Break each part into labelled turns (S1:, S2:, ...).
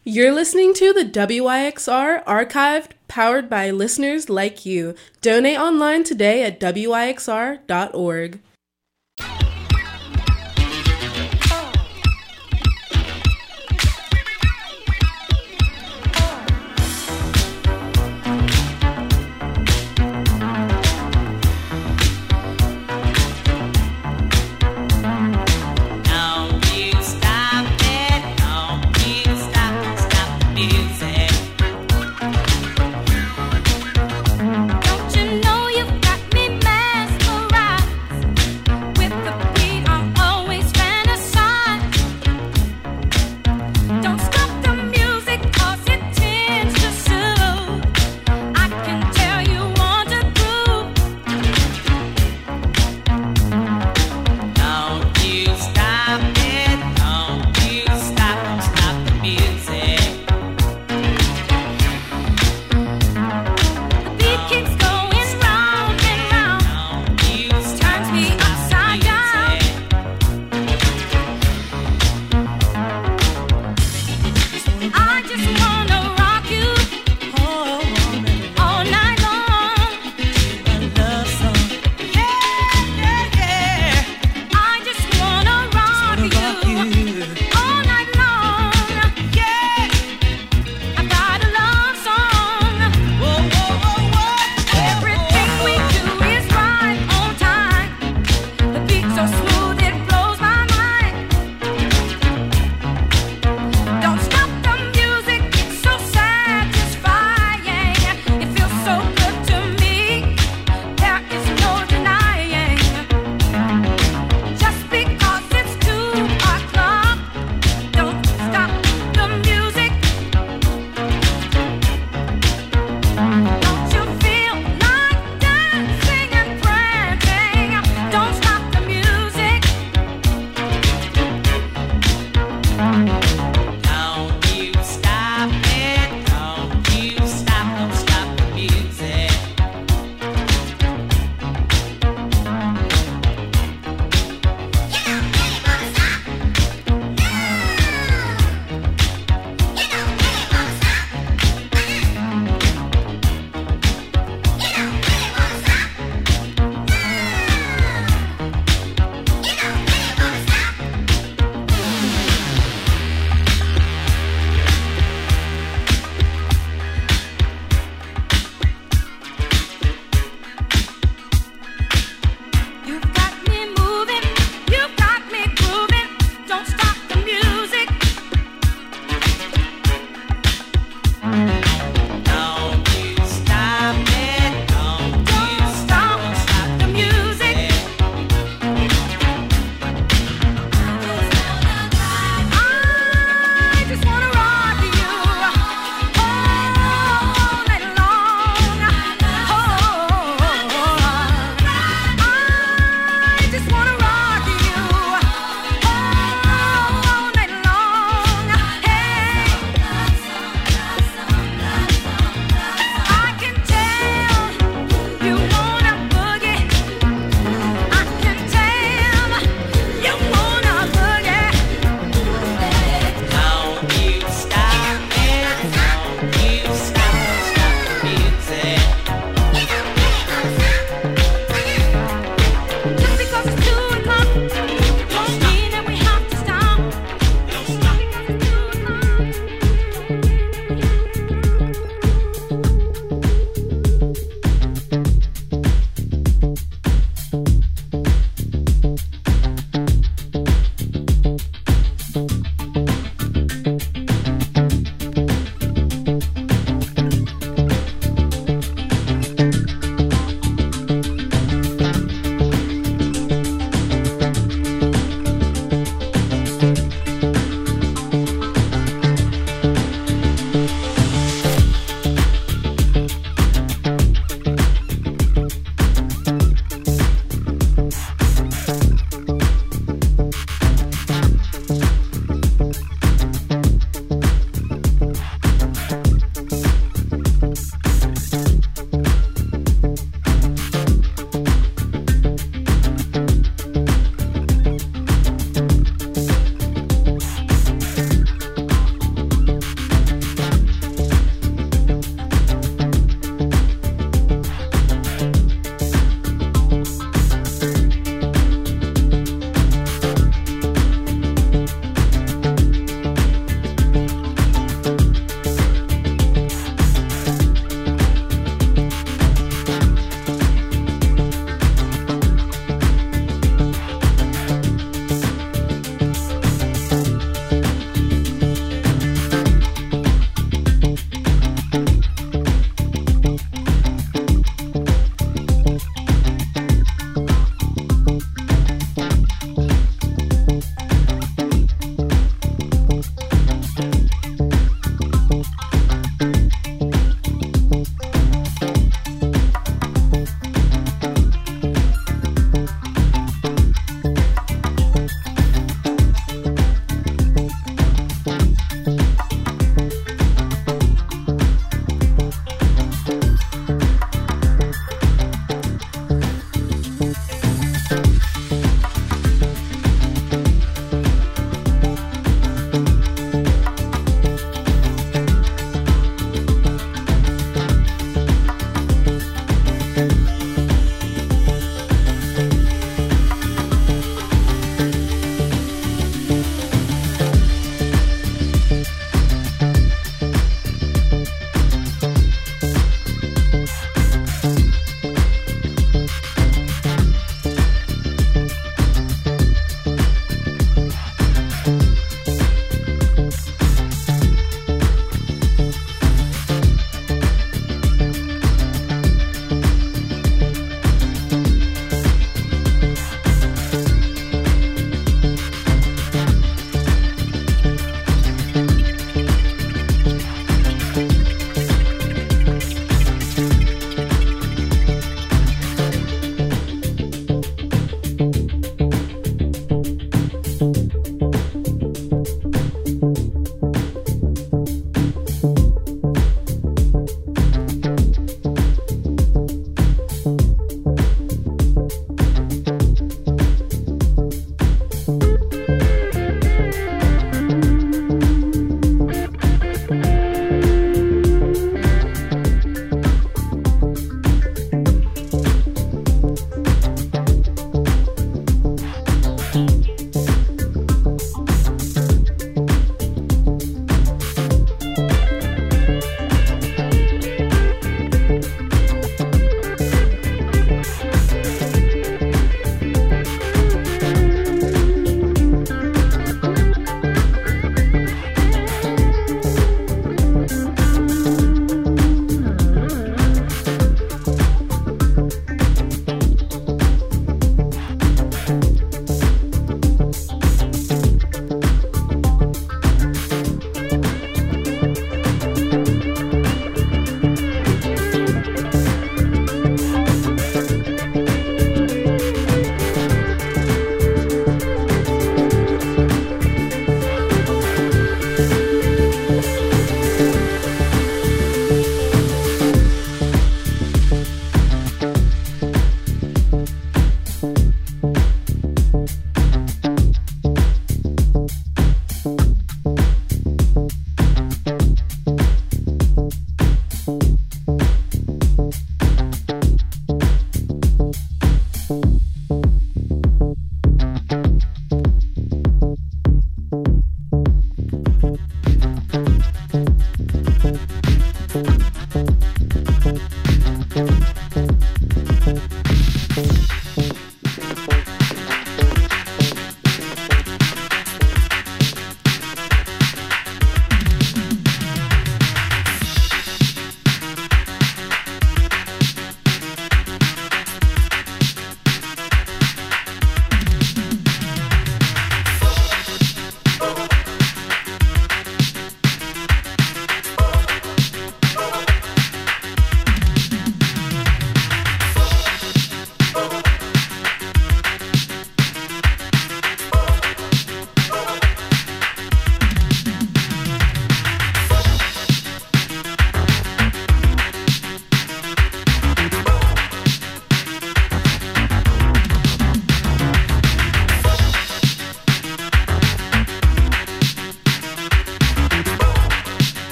S1: You're listening to the WYXR Archived, powered by listeners like you. Donate online today at wyxr.org.
S2: Don't you know you've got me mesmerized?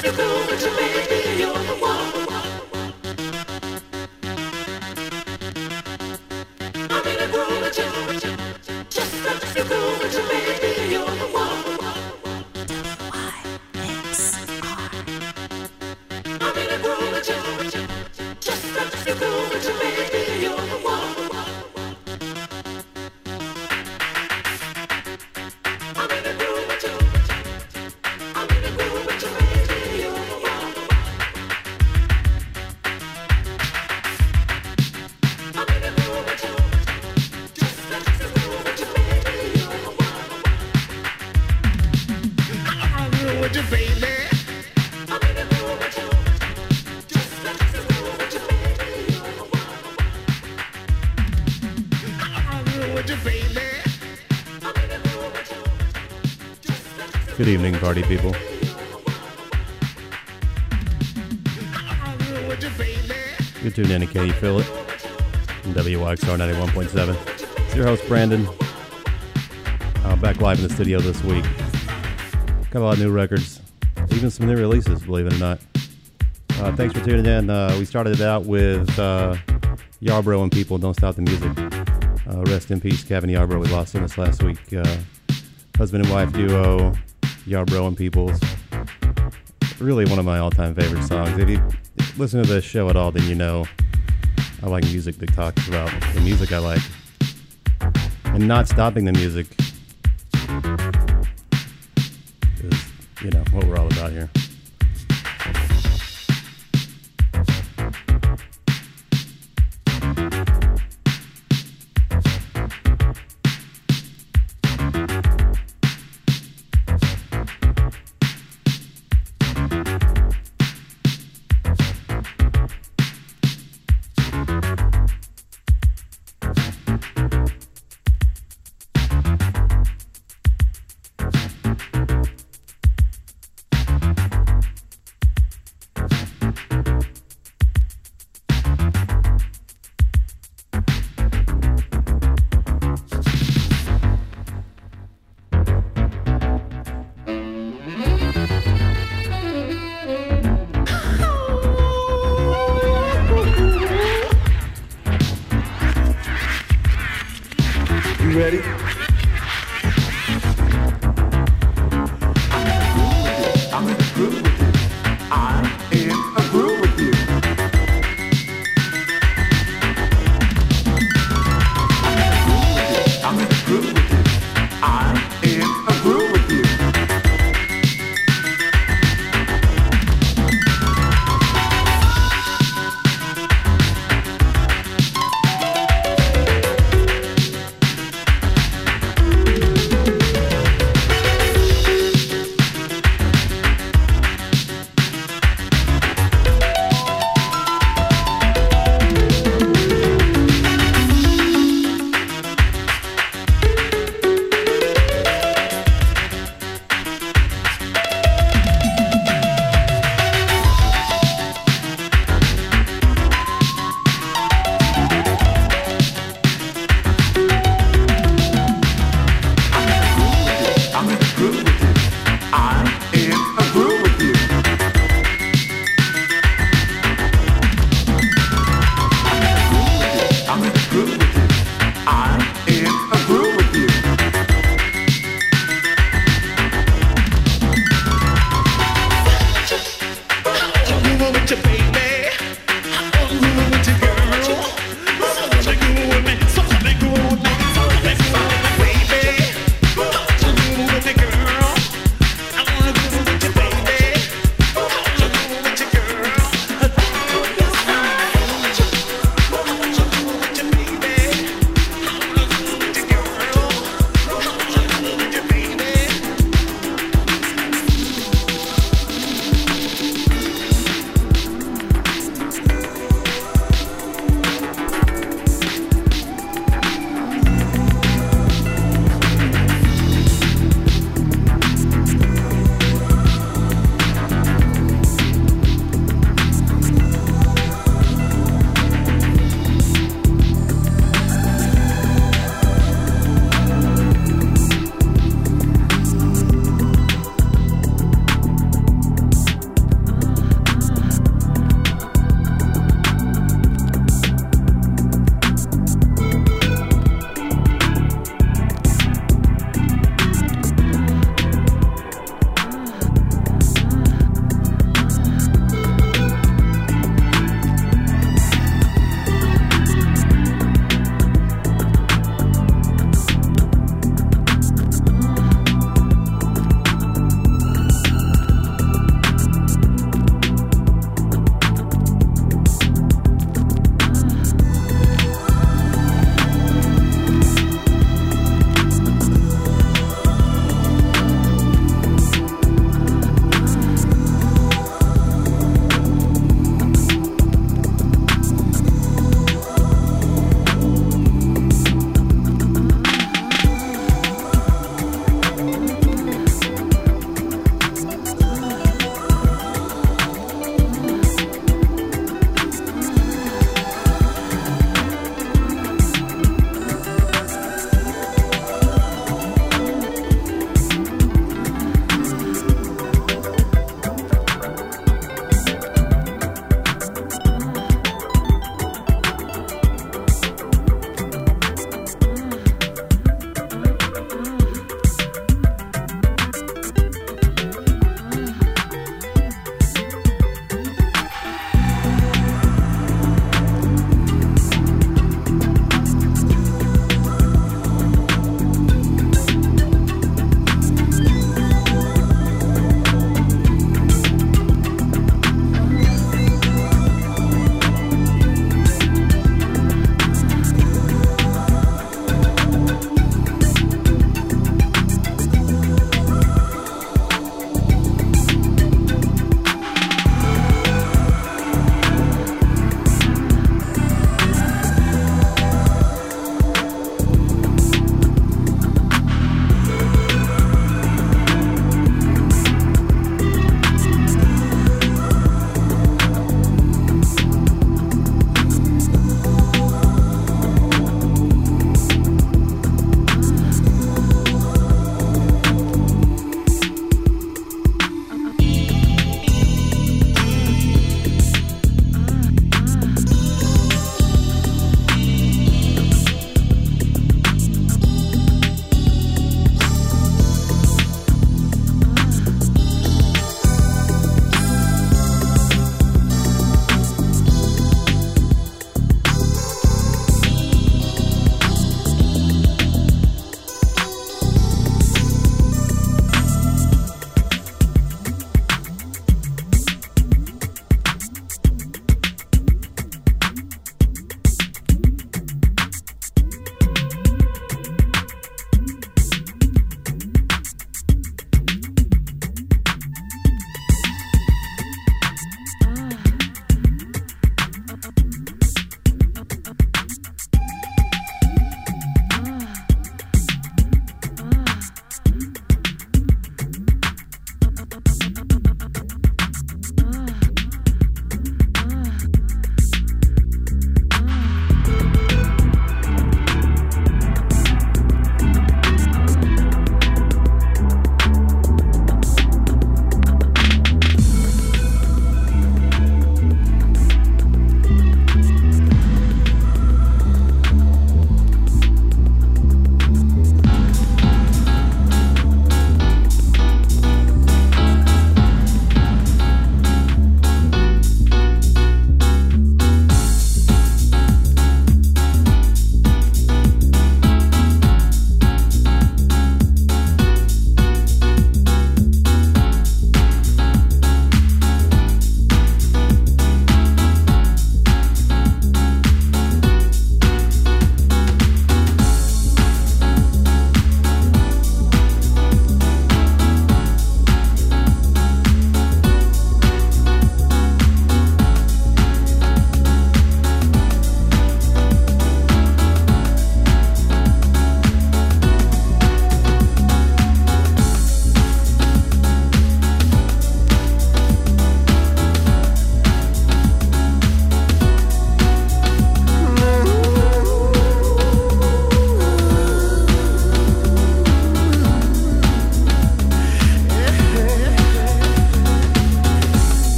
S2: Good evening, party people. You're tuned in to Can You Feel It? WYXR 91.7. It's your host, Brandon. Back live in the studio this week. Got a lot of new records, even some new releases, believe it or not. Thanks for tuning in. We started it out with Yarbrough and People, Don't Stop the Music. Rest in peace, Kevin Yarbrough. We lost him this last week. Husband and wife duo, Yarbrough and Peoples. Really one of my all-time favorite songs. If you listen to this show at all, then you know I like music that talks about the music I like. And not stopping the music is, you know, what we're all about here.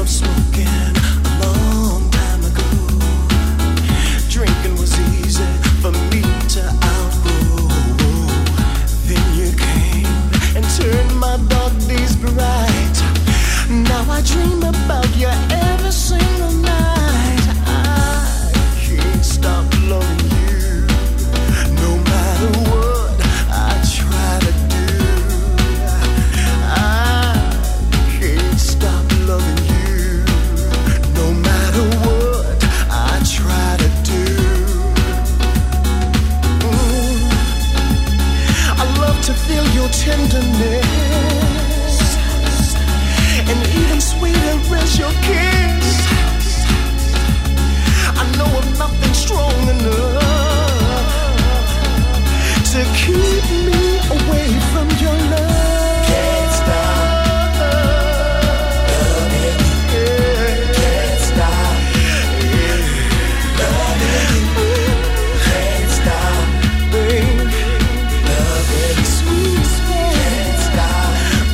S3: up smoking a long time ago. Drinking was easy for me to outgrow. Then you came and turned my dark days bright. Now I dream about you every single night. I can't stop loving you, no matter what I try to do. I can't stop loving you, no matter what I try to do. I love to feel your tenderness, and even sweeter is your kiss. I know of nothing strong enough to keep me away from your love. Can't stop loving you. Can't stop loving you. Can't stop, babe, loving you. Sweet, can't stop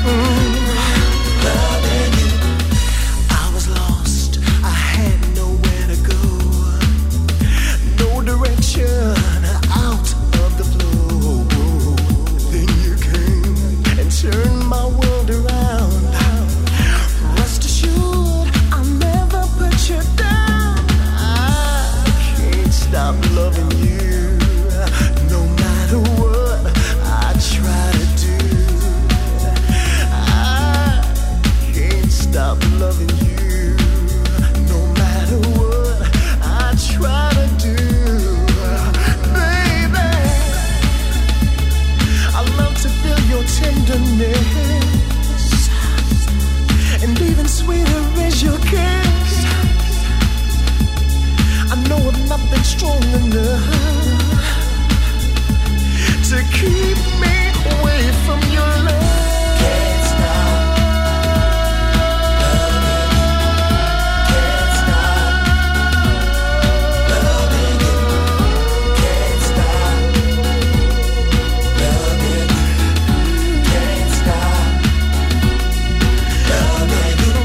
S3: loving you. I was lost, I had nowhere to go, no direction out of the flow. Then you came and turned my world around. Rest assured, I'll never put you down. I can't stop loving you, no matter what I try to do. I can't stop loving you, no matter what I try to do. Baby, I love to feel your tenderness, and even sweeter is your kiss. I know of nothing strong enough to keep me away from your love. Can't stop loving you. Can't stop loving you. Can't stop loving you.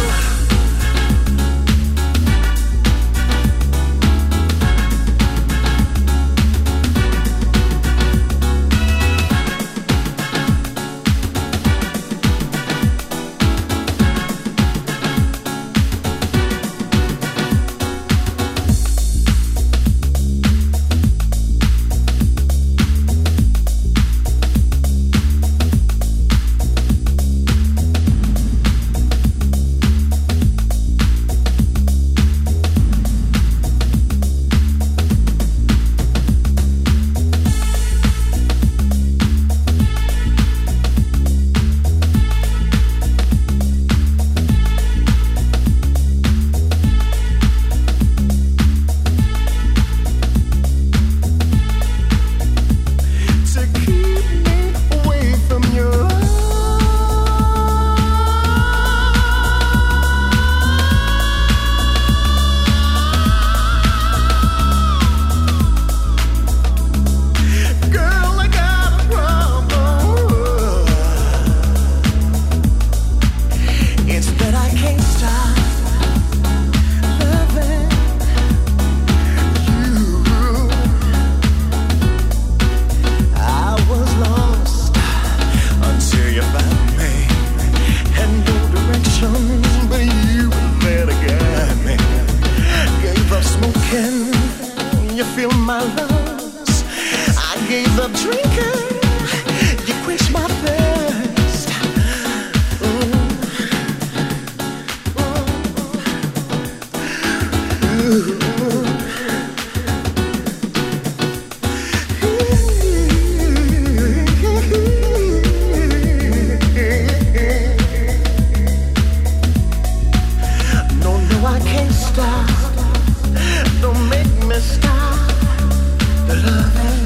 S3: To keep me away from your love. Girl, I got a problem. It's that I can't stop loving you. I was lost until you found me, had no direction, but you were there to guide me. Gave up smoking, you filled my lungs. I gave up drinking, you quenched my thirst. No, I can't stop. Don't make me stop the loving.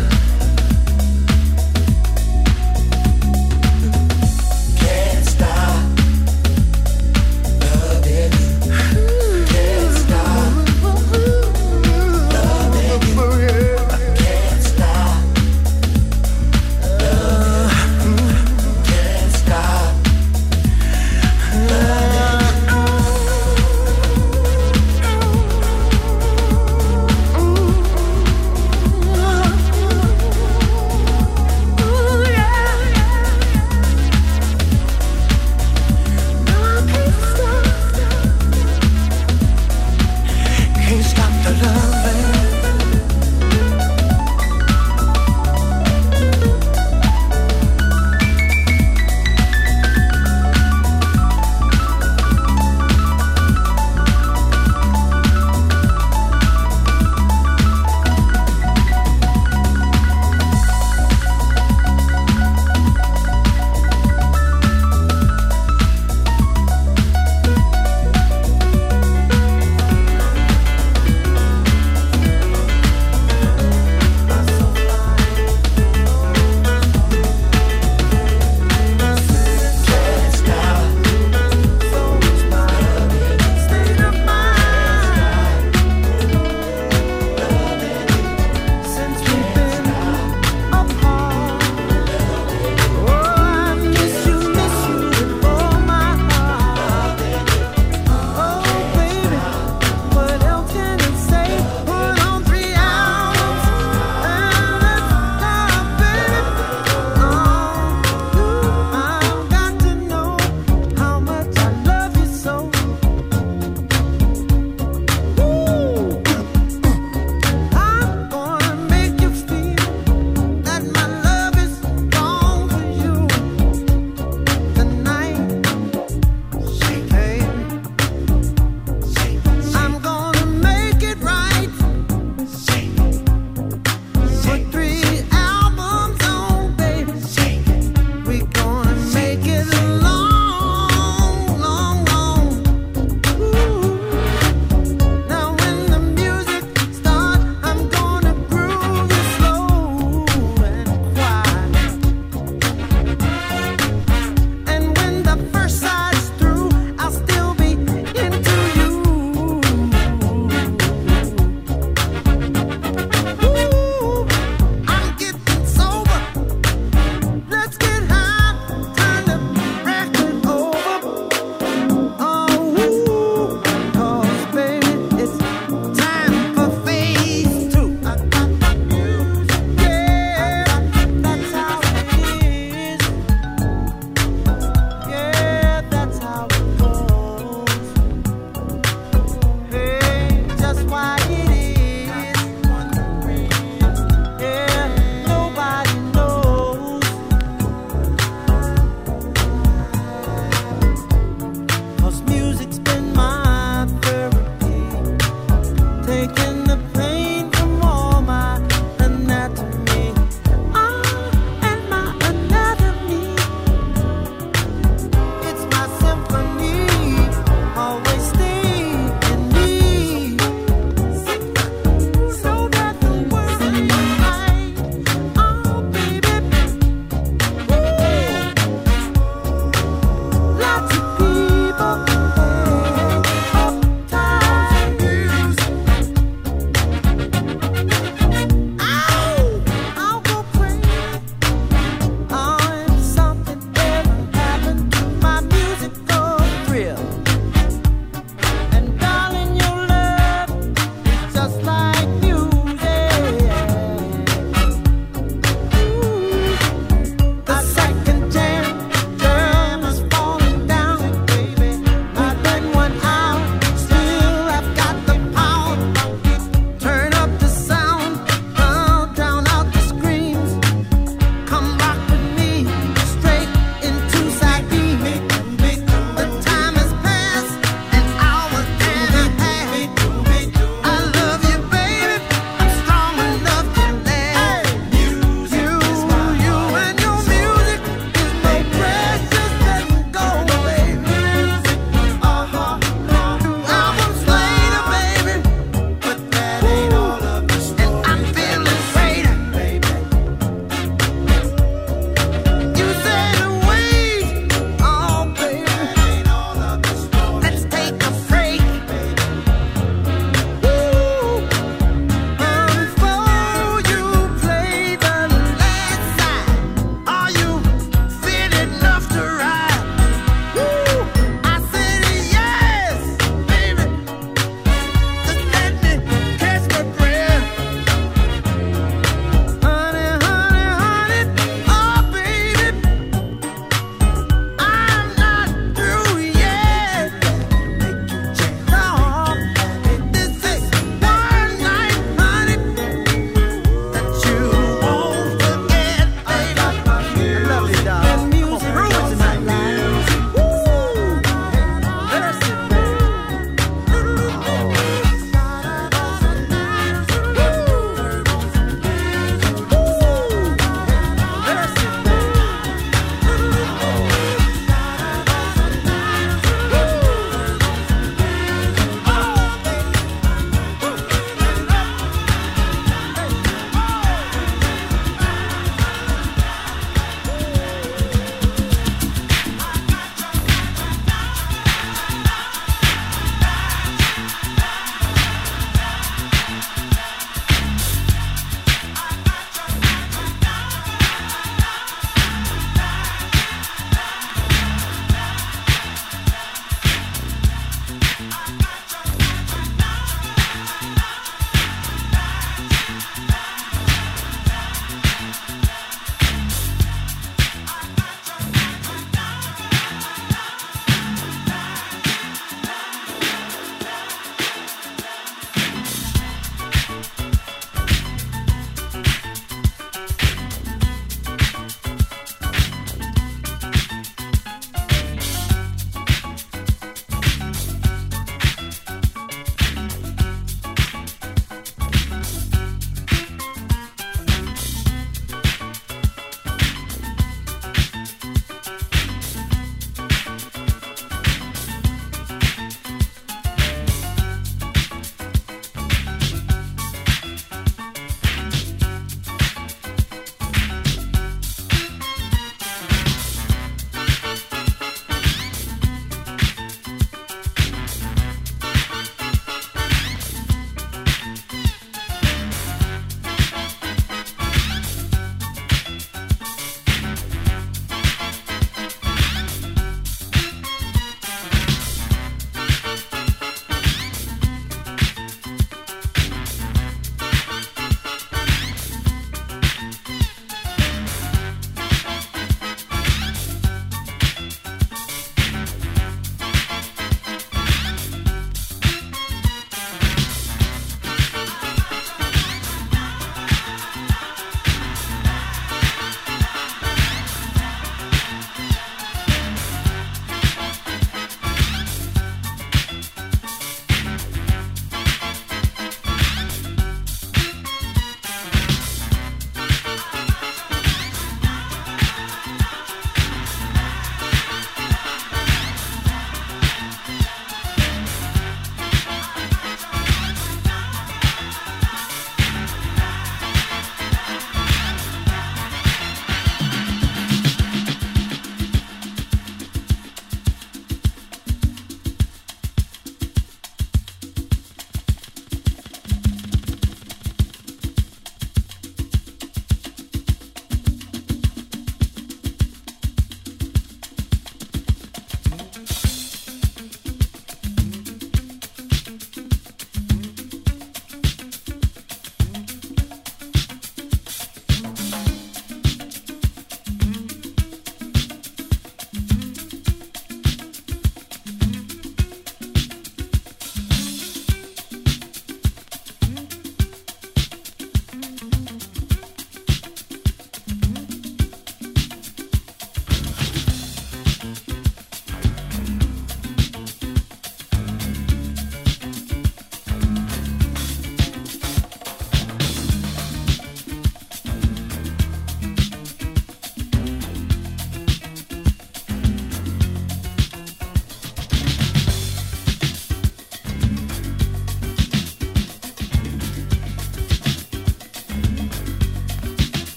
S3: Can't stop loving you. Can't stop loving you.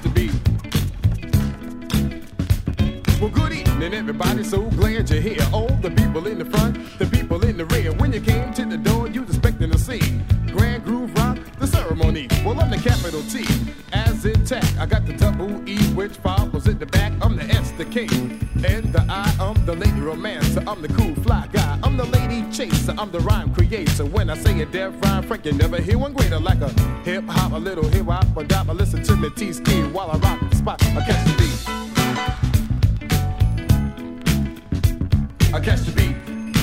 S4: the beat. Well, good evening, everybody. So glad you're here. All the people in the front, the people in the rear. When you came to the door, you was expecting to see Grand Groove Rock, the ceremony. Well, I'm the capital T, as intact. I got the double E, which follows at the back. I'm the S, the K, and the I. I'm the lady romancer. I'm the cool fly guy. I'm the lady chaser. I'm the rhyme creator. When I say a deaf rhyme, Frank, you never hear one greater. Like a hip hop, a little hip hop, a dop. I listen to me T-Ski while I rock the spot. I catch the beat. I catch the beat.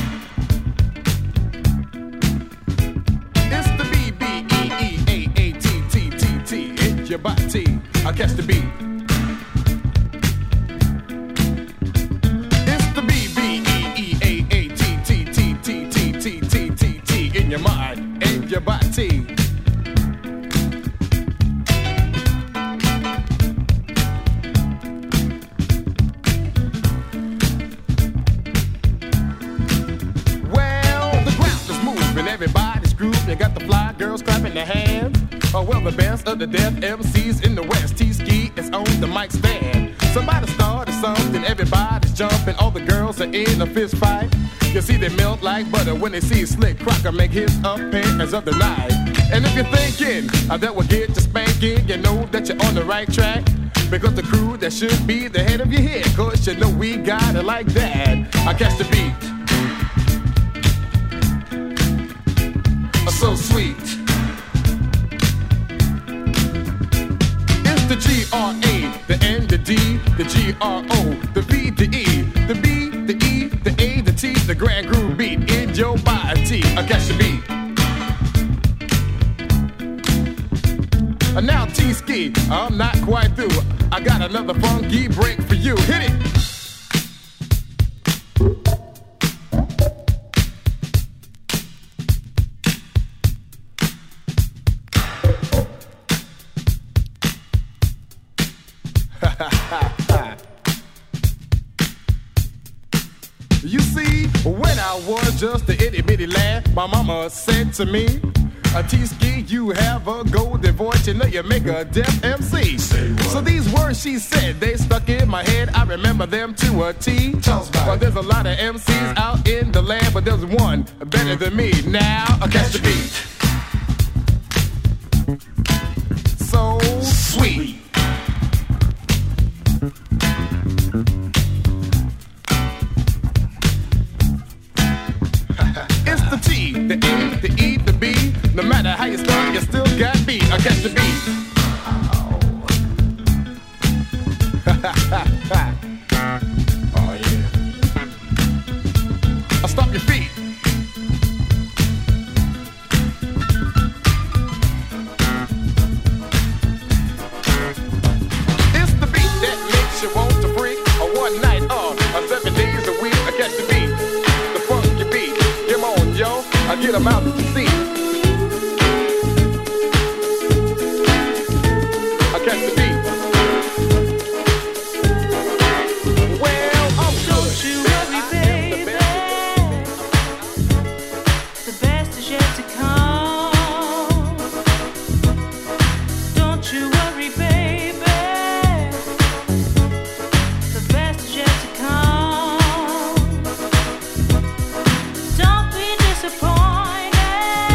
S4: It's the B-B-E-E-A-A-T-T-T-T. It's your body. I catch the beat. It's the B-B-E-E-A-A-T-T-T-T-T-T-T in your mind and your body. Everybody's grooving, you got the fly girls clapping their hands. Oh, well, the best of the deaf MCs in the West. T-Ski is on the mic stand. Somebody started something, everybody's jumping. All the girls are in a fist fight. You see they melt like butter when they see Slick Crocker make his appearance of the night. And if you're thinking that will get you spanking, you know that you're on the right track. Because the crew that should be the head of your head, cause you know we got it like that. I catch the beat. So sweet. It's the G-R-A, the N, the D, the G-R-O, the B, the E, the B, the E, the A, the T, the Grand Groove beat in your body. I catch the beat. Now T-Ski, I'm not quite through. I got another funky break for you. Hit it. You see, when I was just a itty bitty lad, my mama said to me, T-Ski, you have a golden voice, you know you make a deaf MC. So these words she said, they stuck in my head, I remember them to a T. Well, there's a lot of MCs out in the land, but there's one better than me. Now, I catch the beat. So sweet. It's the T, the A, the E, the B. No matter how you start, you still got B. I catch the beat. Oh yeah. I'll stop your feet. It's the beat that makes you want to freak. A one night off, 7 days a week. I catch the beat, the funky beat. Come on, yo, I get 'em out to see. I catch the beat. Well, I'm good.
S5: Don't you worry, baby. The best is yet to come. Don't you worry, baby. The best is yet to come. Don't be disappointed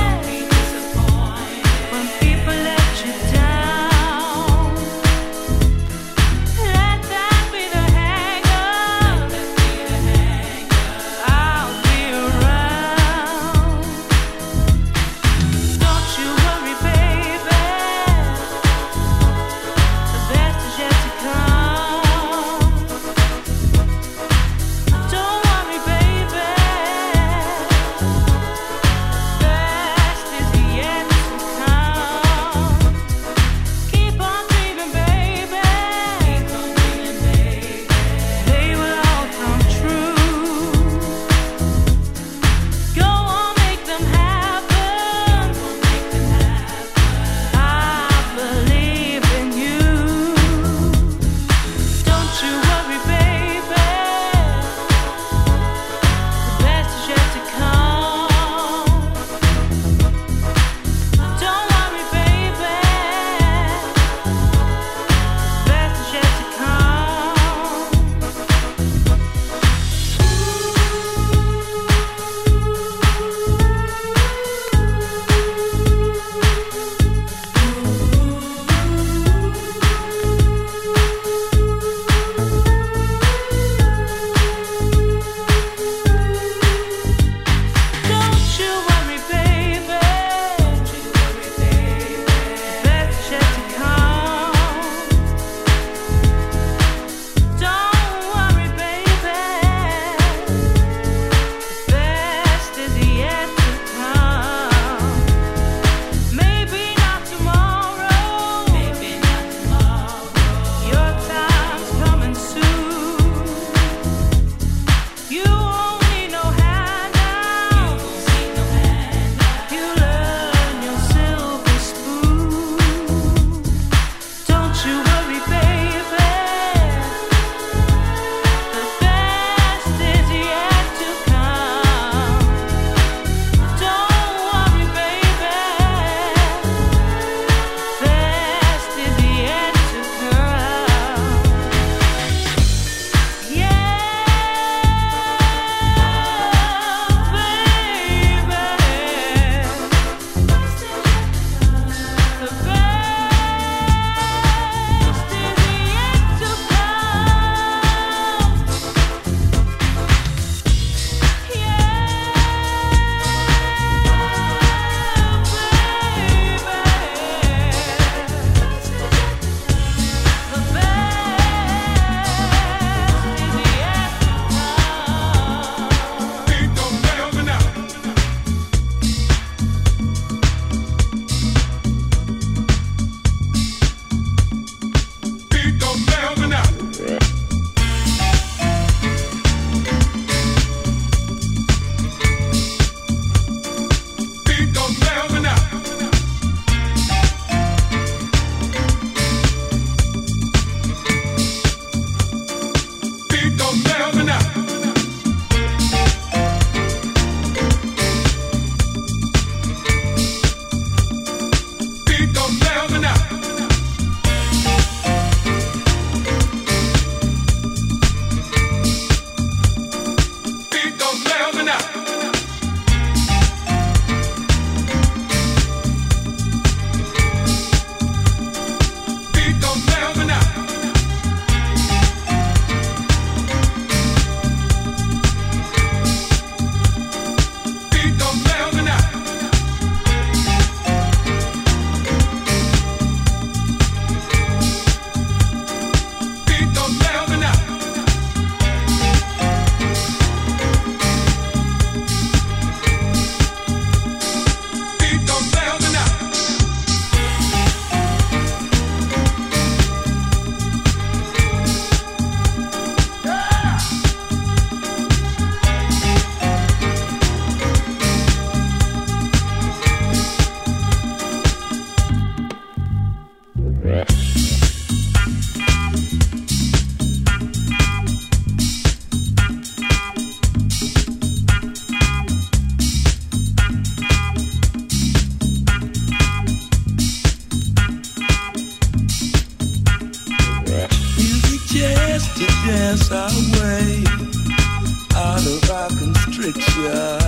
S3: just to dance our way out of our constriction.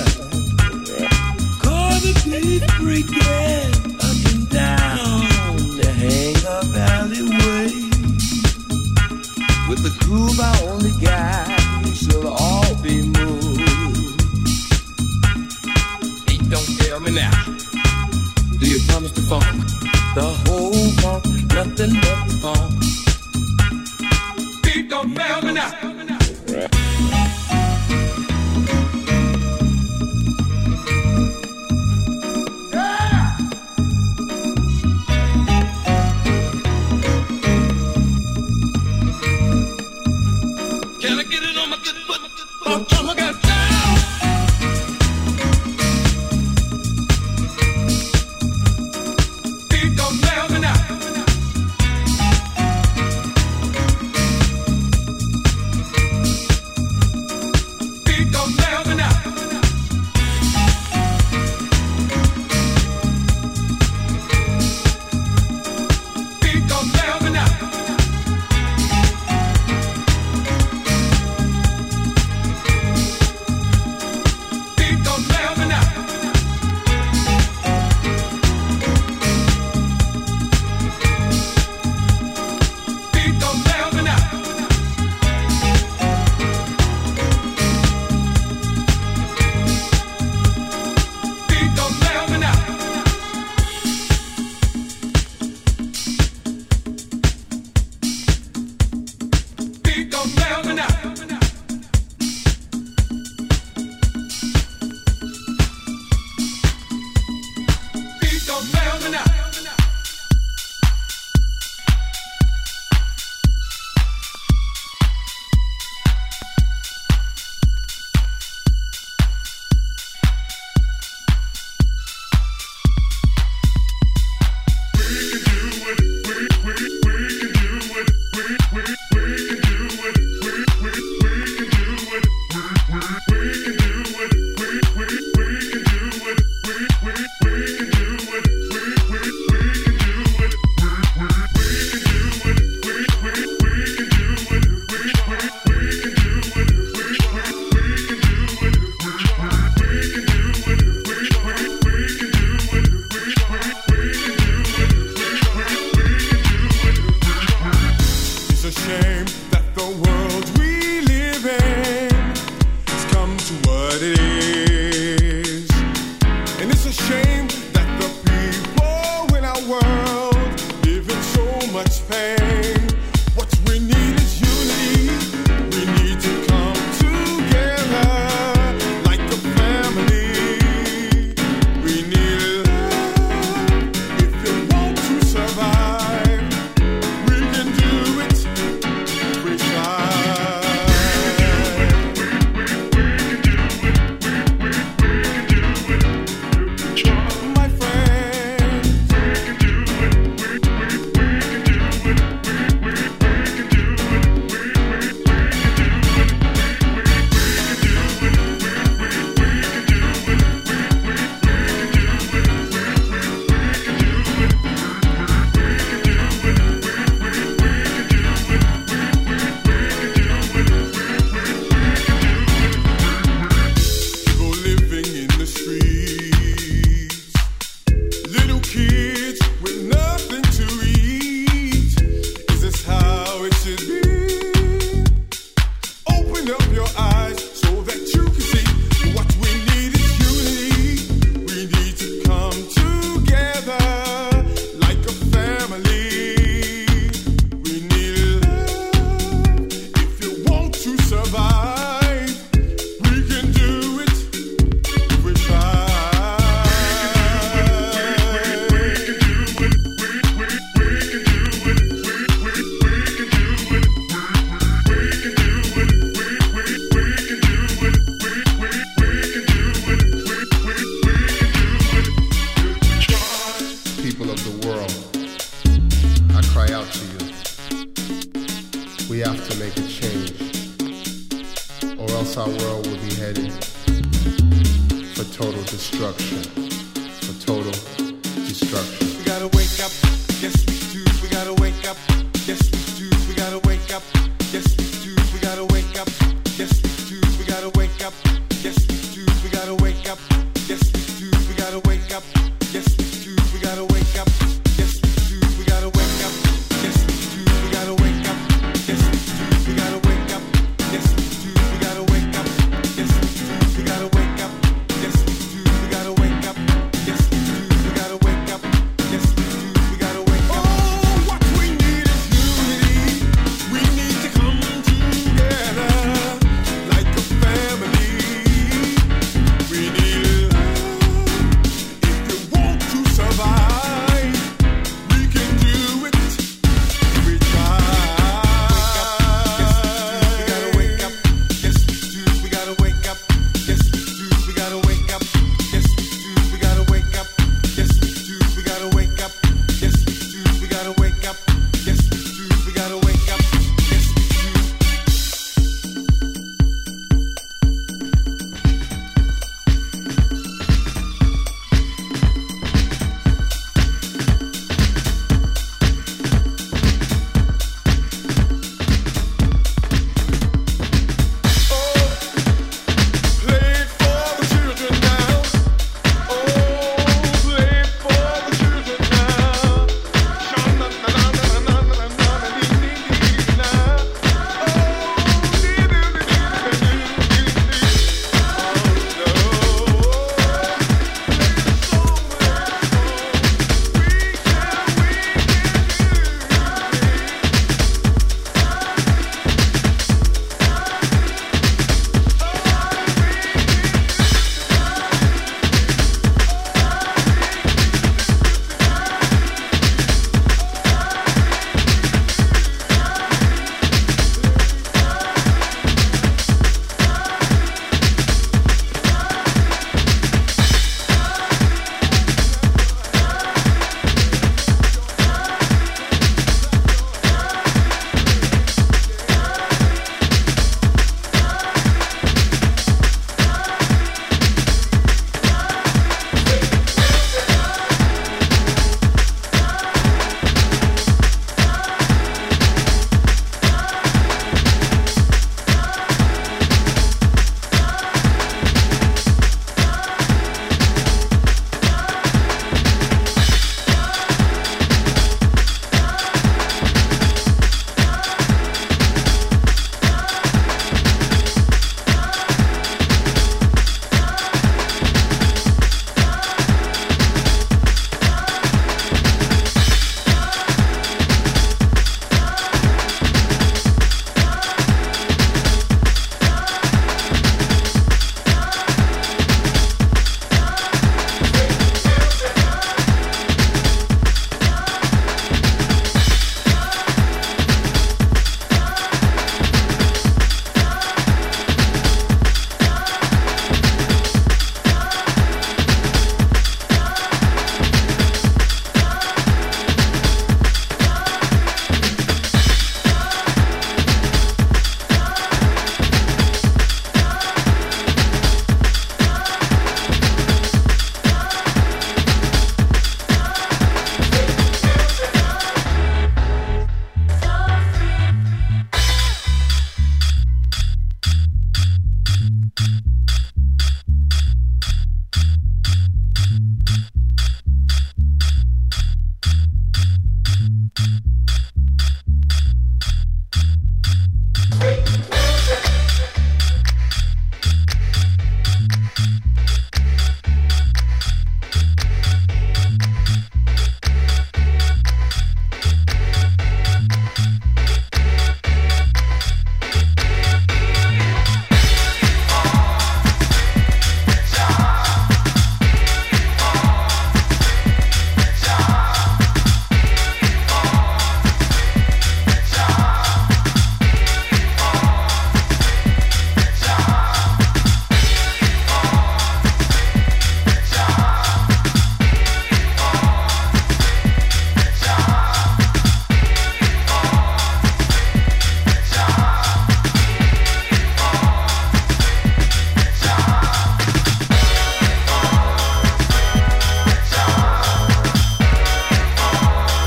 S3: Gonna be freaking up and down the hang-up alleyway. With the groove I only got, we shall all be moved. Hey, don't tell me now. Do you promise to funk? The whole funk, nothing but the funk. Beat don't tell me now. Can I get it on my good foot? Oh my God, down. Beat don't tell me now. Beat don't tell me now. Beat don't tell me now.
S6: else our world will be headed for total destruction. For total destruction.
S3: We gotta wake up, yes we do. We gotta wake up, yes we do. We gotta wake up,